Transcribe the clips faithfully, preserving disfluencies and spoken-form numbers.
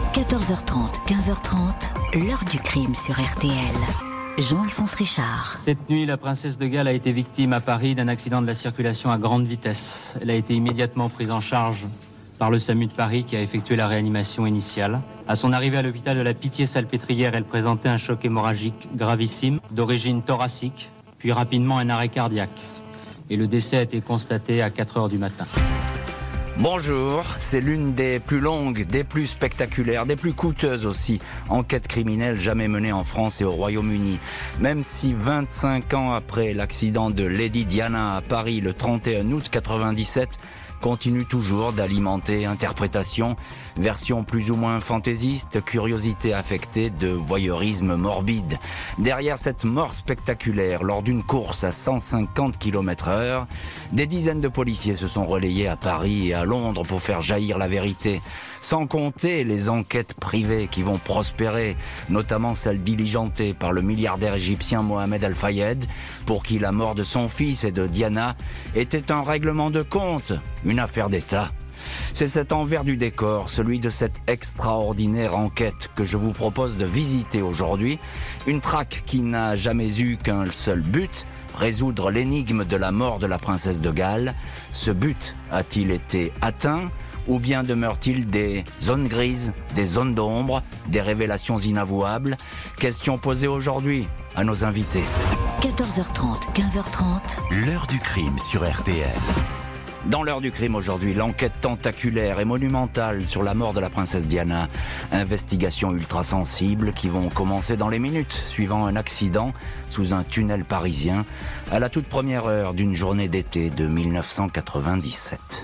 quatorze heures trente, quinze heures trente, l'heure du crime sur R T L. Jean-Alphonse Richard. Cette nuit, la princesse de Galles a été victime à Paris d'un accident de la circulation à grande vitesse. Elle a été immédiatement prise en charge par le SAMU de Paris qui a effectué la réanimation initiale. À son arrivée à l'hôpital de la Pitié-Salpêtrière, elle présentait un choc hémorragique gravissime d'origine thoracique, puis rapidement un arrêt cardiaque. Et le décès a été constaté à quatre heures du matin. Bonjour, c'est l'une des plus longues, des plus spectaculaires, des plus coûteuses aussi enquêtes criminelles jamais menées en France et au Royaume-Uni. Même si vingt-cinq ans après l'accident de Lady Diana à Paris le trente et un août quatre-vingt-dix-sept, continue toujours d'alimenter interprétations, versions plus ou moins fantaisistes, curiosité affectée de voyeurisme morbide. Derrière cette mort spectaculaire lors d'une course à cent cinquante kilomètres heure, des dizaines de policiers se sont relayés à Paris et à Londres pour faire jaillir la vérité. Sans compter les enquêtes privées qui vont prospérer, notamment celles diligentées par le milliardaire égyptien Mohamed Al-Fayed, pour qui la mort de son fils et de Diana était un règlement de compte, une affaire d'État. C'est cet envers du décor, celui de cette extraordinaire enquête que je vous propose de visiter aujourd'hui. Une traque qui n'a jamais eu qu'un seul but, résoudre l'énigme de la mort de la princesse de Galles. Ce but a-t-il été atteint ? Ou bien demeure-t-il des zones grises, des zones d'ombre, des révélations inavouables? Question posée aujourd'hui à nos invités. quatorze heures trente, quinze heures trente. L'heure du crime sur R T L. Dans l'heure du crime aujourd'hui, l'enquête tentaculaire et monumentale sur la mort de la princesse Diana. Investigations ultra sensibles qui vont commencer dans les minutes, suivant un accident sous un tunnel parisien à la toute première heure d'une journée d'été de mille neuf cent quatre-vingt-dix-sept.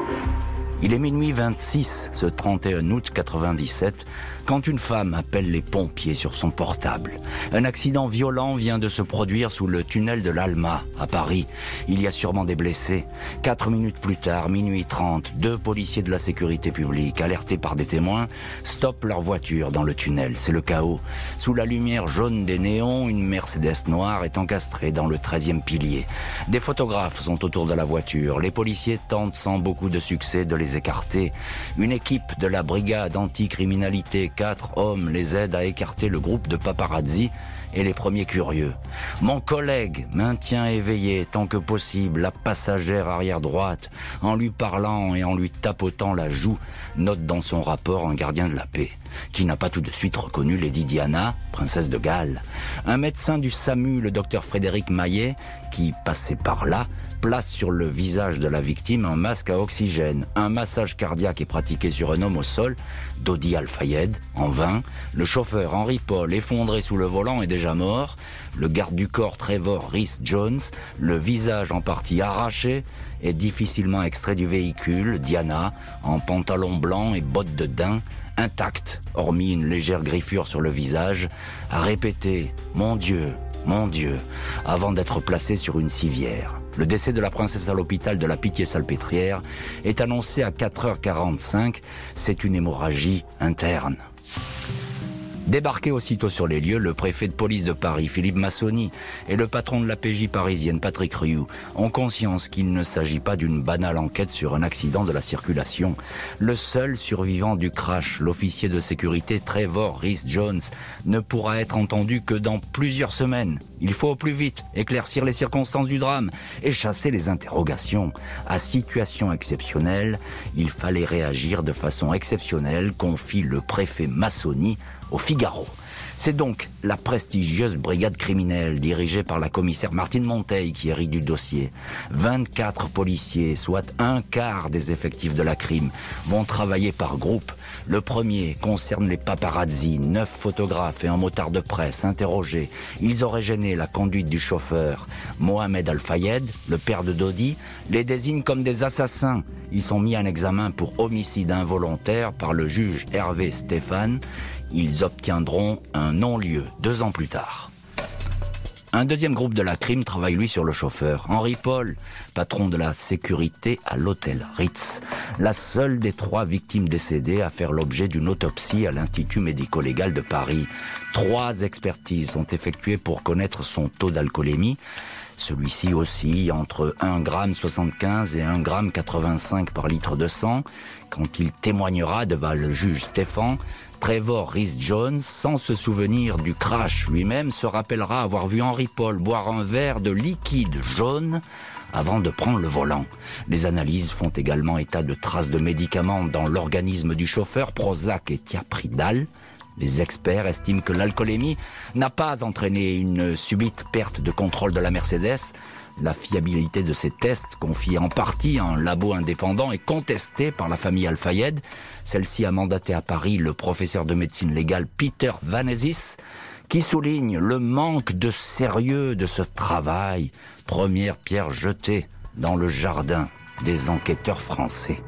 Il est minuit vingt-six, ce trente et un août quatre-vingt-dix-sept, quand une femme appelle les pompiers sur son portable. Un accident violent vient de se produire sous le tunnel de l'Alma, à Paris. Il y a sûrement des blessés. Quatre minutes plus tard, minuit trente, deux policiers de la sécurité publique, alertés par des témoins, stoppent leur voiture dans le tunnel. C'est le chaos. Sous la lumière jaune des néons, une Mercedes noire est encastrée dans le treizième pilier. Des photographes sont autour de la voiture. Les policiers tentent sans beaucoup de succès de les écarter. Une équipe de la brigade anticriminalité, quatre hommes, les aident à écarter le groupe de paparazzi et les premiers curieux. Mon collègue maintient éveillé tant que possible la passagère arrière droite en lui parlant et en lui tapotant la joue, note dans son rapport un gardien de la paix qui n'a pas tout de suite reconnu Lady Diana, princesse de Galles. Un médecin du SAMU, le docteur Frédéric Maillet, qui passait par là, place sur le visage de la victime un masque à oxygène. Un massage cardiaque est pratiqué sur un homme au sol, Dodi Al-Fayed, en vain. Le chauffeur Henry Paul, effondré sous le volant, est déjà mort. Le garde du corps Trevor Rhys-Jones, le visage en partie arraché, est difficilement extrait du véhicule. Diana, en pantalon blanc et bottes de daim, intacte, hormis une légère griffure sur le visage, a répété « Mon Dieu, mon Dieu », avant d'être placée sur une civière. Le décès de la princesse à l'hôpital de la Pitié-Salpêtrière est annoncé à quatre heures quarante-cinq. C'est une hémorragie interne. Débarqué aussitôt sur les lieux, le préfet de police de Paris, Philippe Massoni, et le patron de la P J parisienne, Patrick Rioux, ont conscience qu'il ne s'agit pas d'une banale enquête sur un accident de la circulation. Le seul survivant du crash, l'officier de sécurité Trevor Rhys-Jones, ne pourra être entendu que dans plusieurs semaines. Il faut au plus vite éclaircir les circonstances du drame et chasser les interrogations. À situation exceptionnelle, il fallait réagir de façon exceptionnelle, confie le préfet Massoni au Figaro. C'est donc la prestigieuse brigade criminelle dirigée par la commissaire Martine Monteil qui hérite du dossier. vingt-quatre policiers, soit un quart des effectifs de la crime, vont travailler par groupe. Le premier concerne les paparazzi, neuf photographes et un motard de presse interrogés. Ils auraient gêné la conduite du chauffeur. Mohamed Al-Fayed, le père de Dodi, les désigne comme des assassins. Ils sont mis en examen pour homicide involontaire par le juge Hervé Stéphane. Ils obtiendront un non-lieu deux ans plus tard. Un deuxième groupe de la crime travaille lui sur le chauffeur, Henry Paul, patron de la sécurité à l'hôtel Ritz. La seule des trois victimes décédées à faire l'objet d'une autopsie à l'Institut médico-légal de Paris. Trois expertises sont effectuées pour connaître son taux d'alcoolémie. Celui-ci oscille entre un virgule soixante-quinze et un virgule quatre-vingt-cinq par litre de sang. Quand il témoignera devant le juge Stéphan, Trevor Rhys-Jones, sans se souvenir du crash lui-même, se rappellera avoir vu Henry Paul boire un verre de liquide jaune avant de prendre le volant. Les analyses font également état de traces de médicaments dans l'organisme du chauffeur, Prozac et Thiapridal. Les experts estiment que l'alcoolémie n'a pas entraîné une subite perte de contrôle de la Mercedes. La fiabilité de ces tests, confiée en partie à un labo indépendant, est contestée par la famille Al-Fayed. Celle-ci a mandaté à Paris le professeur de médecine légale Peter Vanezis, qui souligne le manque de sérieux de ce travail. Première pierre jetée dans le jardin des enquêteurs français.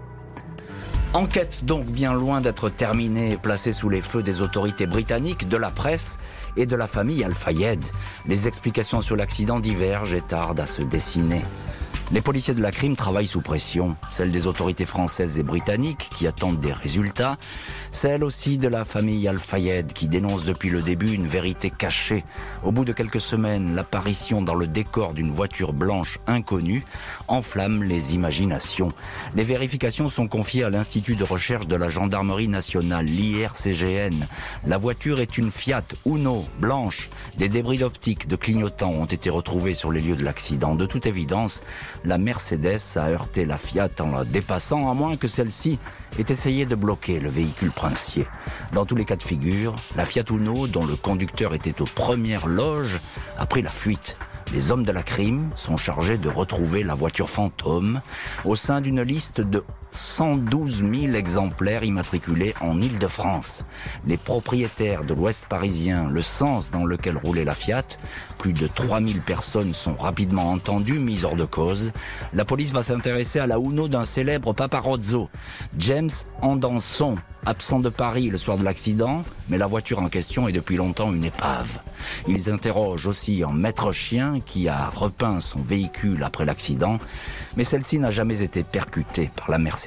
Enquête donc bien loin d'être terminée, placée sous les feux des autorités britanniques, de la presse et de la famille Al-Fayed. Les explications sur l'accident divergent et tardent à se dessiner. Les policiers de la crime travaillent sous pression, celle des autorités françaises et britanniques qui attendent des résultats, celle aussi de la famille Al-Fayed qui dénonce depuis le début une vérité cachée. Au bout de quelques semaines, l'apparition dans le décor d'une voiture blanche inconnue enflamme les imaginations. Les vérifications sont confiées à l'Institut de recherche de la gendarmerie nationale, l'I R C G N. La voiture est une Fiat Uno blanche. Des débris d'optique, de clignotants ont été retrouvés sur les lieux de l'accident. De toute évidence, la Mercedes a heurté la Fiat en la dépassant, à moins que celle-ci ait essayé de bloquer le véhicule princier. Dans tous les cas de figure, la Fiat Uno, dont le conducteur était aux premières loges, a pris la fuite. Les hommes de la crime sont chargés de retrouver la voiture fantôme au sein d'une liste de cent douze mille exemplaires immatriculés en Île-de-France. Les propriétaires de l'Ouest parisien, le sens dans lequel roulait la Fiat, plus de trois mille personnes sont rapidement entendues, mises hors de cause. La police va s'intéresser à la Uno d'un célèbre paparazzo, James Andanson, absent de Paris le soir de l'accident, mais la voiture en question est depuis longtemps une épave. Ils interrogent aussi un maître chien qui a repeint son véhicule après l'accident, mais celle-ci n'a jamais été percutée par la Mercedes.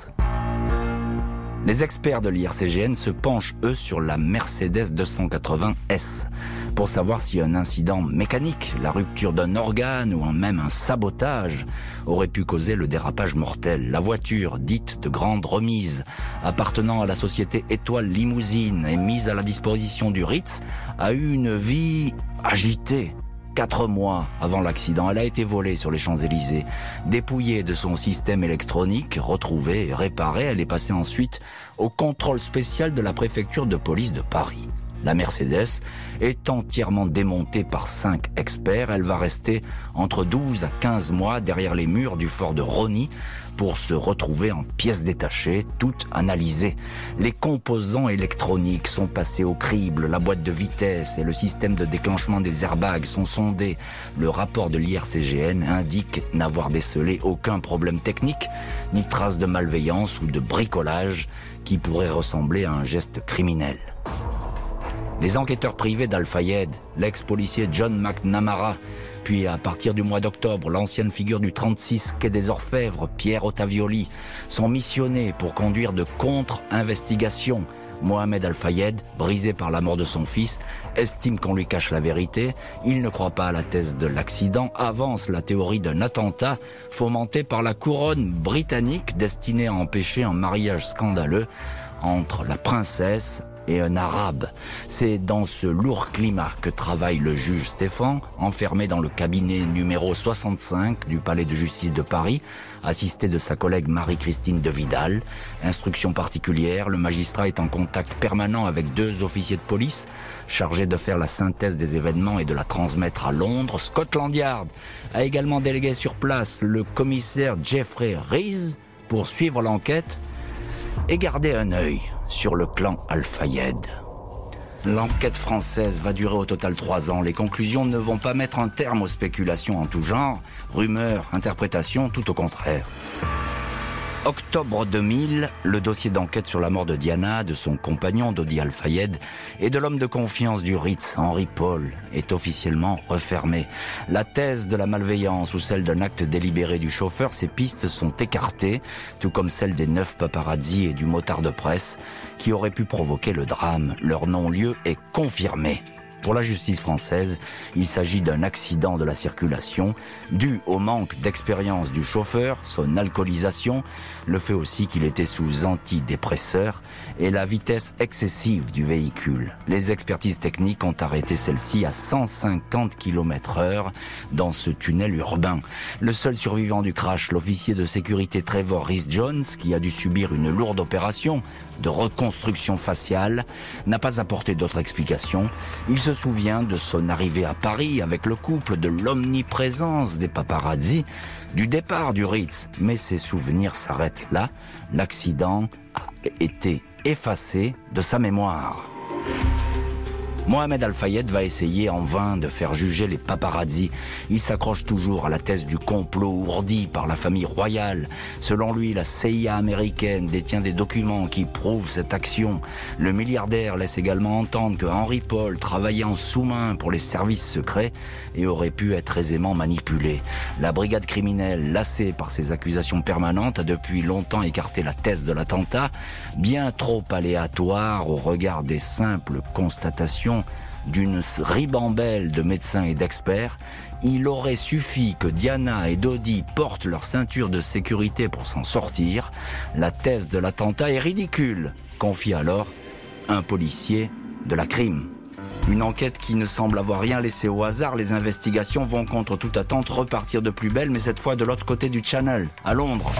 Les experts de l'I R C G N se penchent, eux, sur la Mercedes deux cent quatre-vingts S pour savoir si un incident mécanique, la rupture d'un organe ou même un sabotage aurait pu causer le dérapage mortel. La voiture, dite de grande remise, appartenant à la société Étoile Limousine et mise à la disposition du Ritz, a eu une vie agitée. Quatre mois avant l'accident, elle a été volée sur les Champs-Élysées. Dépouillée de son système électronique, retrouvée et réparée, elle est passée ensuite au contrôle spécial de la préfecture de police de Paris. La Mercedes est entièrement démontée par cinq experts. Elle va rester entre douze à quinze mois derrière les murs du fort de Rosny pour se retrouver en pièces détachées, toutes analysées. Les composants électroniques sont passés au crible, la boîte de vitesse et le système de déclenchement des airbags sont sondés. Le rapport de l'I R C G N indique n'avoir décelé aucun problème technique, ni trace de malveillance ou de bricolage qui pourrait ressembler à un geste criminel. Les enquêteurs privés d'Al-Fayed, l'ex-policier John McNamara, puis à partir du mois d'octobre, l'ancienne figure du trente-six quai des Orfèvres, Pierre Ottavioli, sont missionnés pour conduire de contre-investigations. Mohamed Al-Fayed, brisé par la mort de son fils, estime qu'on lui cache la vérité. Il ne croit pas à la thèse de l'accident, avance la théorie d'un attentat fomenté par la couronne britannique destinée à empêcher un mariage scandaleux entre la princesse et un arabe. C'est dans ce lourd climat que travaille le juge Stéphan, enfermé dans le cabinet numéro soixante-cinq du palais de justice de Paris, assisté de sa collègue Marie-Christine de Vidal. Instruction particulière, le magistrat est en contact permanent avec deux officiers de police chargés de faire la synthèse des événements et de la transmettre à Londres. Scotland Yard a également délégué sur place le commissaire Jeffrey Rees pour suivre l'enquête et garder un œil sur le clan Al-Fayed. L'enquête française va durer au total trois ans. Les conclusions ne vont pas mettre un terme aux spéculations en tout genre, rumeurs, interprétations, tout au contraire. Octobre deux mille, le dossier d'enquête sur la mort de Diana, de son compagnon Dodi Al-Fayed et de l'homme de confiance du Ritz, Henry Paul, est officiellement refermé. La thèse de la malveillance ou celle d'un acte délibéré du chauffeur, ces pistes sont écartées, tout comme celle des neuf paparazzi et du motard de presse qui auraient pu provoquer le drame. Leur non-lieu est confirmé. Pour la justice française, il s'agit d'un accident de la circulation dû au manque d'expérience du chauffeur, son alcoolisation, le fait aussi qu'il était sous antidépresseur et la vitesse excessive du véhicule. Les expertises techniques ont arrêté celle-ci à cent cinquante kilomètres heure dans ce tunnel urbain. Le seul survivant du crash, l'officier de sécurité Trevor Rhys-Jones, qui a dû subir une lourde opération de reconstruction faciale, n'a pas apporté d'autres explications. Il se souvient de son arrivée à Paris avec le couple, de l'omniprésence des paparazzis, du départ du Ritz. Mais ses souvenirs s'arrêtent là. L'accident a été effacé de sa mémoire. Mohamed Al-Fayed va essayer en vain de faire juger les paparazzis. Il s'accroche toujours à la thèse du complot ourdi par la famille royale. Selon lui, la C I A américaine détient des documents qui prouvent cette action. Le milliardaire laisse également entendre que Henry Paul travaillait en sous-main pour les services secrets et aurait pu être aisément manipulé. La brigade criminelle, lassée par ces accusations permanentes, a depuis longtemps écarté la thèse de l'attentat, bien trop aléatoire au regard des simples constatations d'une ribambelle de médecins et d'experts. Il aurait suffi que Diana et Dodi portent leur ceinture de sécurité pour s'en sortir. La thèse de l'attentat est ridicule, confie alors un policier de la crime. Une enquête qui ne semble avoir rien laissé au hasard. Les investigations vont contre toute attente repartir de plus belle, mais cette fois de l'autre côté du Channel, à Londres.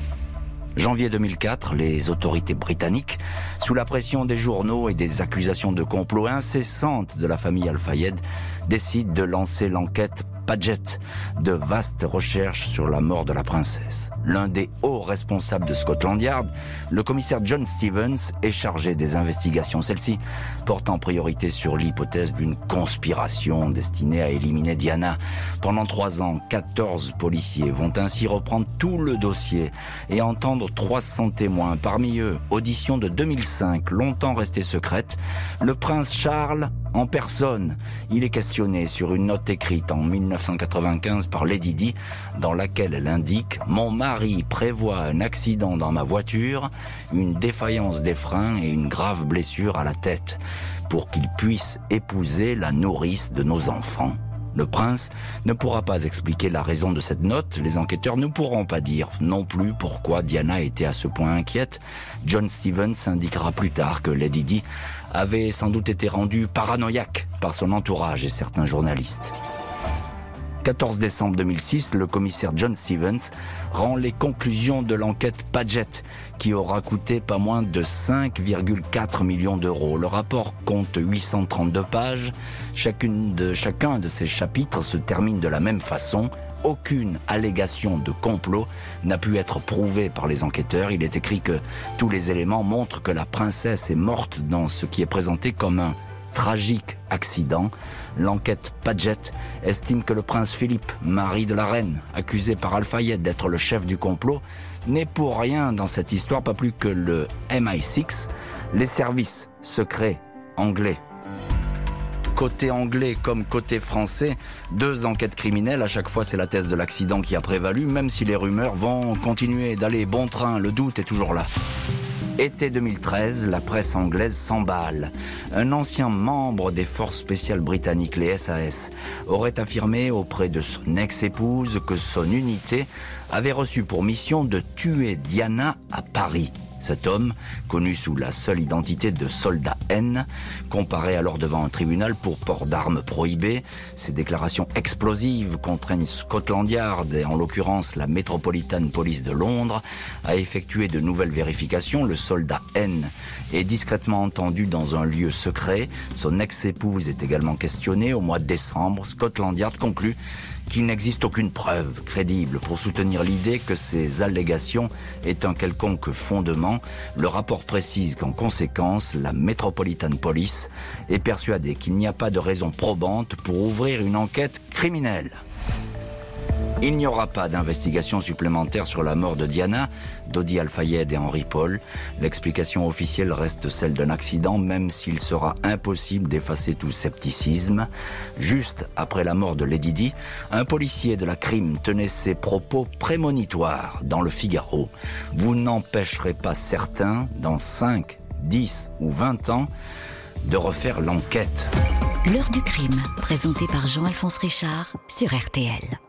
Janvier deux mille quatre, les autorités britanniques, sous la pression des journaux et des accusations de complot incessantes de la famille Al-Fayed, décident de lancer l'enquête Paget, de vastes recherches sur la mort de la princesse. L'un des hauts responsables de Scotland Yard, le commissaire John Stevens, est chargé des investigations. Celle-ci porte en priorité sur l'hypothèse d'une conspiration destinée à éliminer Diana. Pendant trois ans, quatorze policiers vont ainsi reprendre tout le dossier et entendre trois cents témoins. Parmi eux, audition de deux mille cinq, longtemps restée secrète, le prince Charles en personne. Il est questionné sur une note écrite en mille neuf cent quatre-vingt-quinze par Lady Di, dans laquelle elle indique « Mon mari prévoit un accident dans ma voiture, une défaillance des freins et une grave blessure à la tête, pour qu'il puisse épouser la nourrice de nos enfants. » Le prince ne pourra pas expliquer la raison de cette note. Les enquêteurs ne pourront pas dire non plus pourquoi Diana était à ce point inquiète. John Stevens indiquera plus tard que Lady Di avait sans doute été rendue paranoïaque par son entourage et certains journalistes. quatorze décembre deux mille six, le commissaire John Stevens rend les conclusions de l'enquête Paget, qui aura coûté pas moins de cinq virgule quatre millions d'euros. Le rapport compte huit cent trente-deux pages. Chacune de, chacun de ces chapitres se termine de la même façon. Aucune allégation de complot n'a pu être prouvée par les enquêteurs. Il est écrit que tous les éléments montrent que la princesse est morte dans ce qui est présenté comme un tragique accident. L'enquête Paget estime que le prince Philippe, mari de la reine, accusé par Al-Fayed d'être le chef du complot, n'est pour rien dans cette histoire, pas plus que le M I six, les services secrets anglais. Côté anglais comme côté français, deux enquêtes criminelles, à chaque fois c'est la thèse de l'accident qui a prévalu, même si les rumeurs vont continuer d'aller bon train, le doute est toujours là. Été deux mille treize, la presse anglaise s'emballe. Un ancien membre des forces spéciales britanniques, les S A S, aurait affirmé auprès de son ex-épouse que son unité avait reçu pour mission de tuer Diana à Paris. Cet homme, connu sous la seule identité de soldat N, comparaît alors devant un tribunal pour port d'armes prohibé. Ces déclarations explosives contraignent Scotland Yard, et en l'occurrence la Metropolitan Police de Londres, à effectuer de nouvelles vérifications. Le soldat N est discrètement entendu dans un lieu secret. Son ex-épouse est également questionnée. Au mois de décembre, Scotland Yard conclut qu'il n'existe aucune preuve crédible pour soutenir l'idée que ces allégations aient un quelconque fondement. Le rapport précise qu'en conséquence, la Metropolitan Police est persuadée qu'il n'y a pas de raison probante pour ouvrir une enquête criminelle. Il n'y aura pas d'investigation supplémentaire sur la mort de Diana, Dodi Al-Fayed et Henry Paul. L'explication officielle reste celle d'un accident, même s'il sera impossible d'effacer tout scepticisme. Juste après la mort de Lady Di, un policier de la crime tenait ses propos prémonitoires dans le Figaro. Vous n'empêcherez pas certains, dans cinq, dix ou vingt ans, de refaire l'enquête. L'heure du crime, présenté par Jean-Alphonse Richard sur R T L.